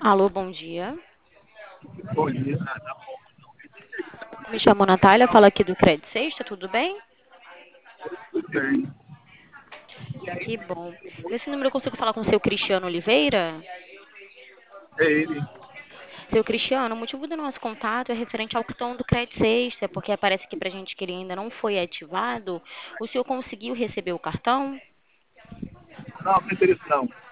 Alô, bom dia. Bom dia. Me chamo Natália, falo aqui do Credit Sexta, tudo bem? Tudo bem. Que bom. Nesse número eu consigo falar com o seu Cristiano Oliveira? É ele. Seu Cristiano, o motivo do nosso contato é referente ao cartão do Credit Sexta, porque aparece aqui pra gente que ele ainda não foi ativado. O senhor conseguiu receber o cartão? Não, não tem interesse não.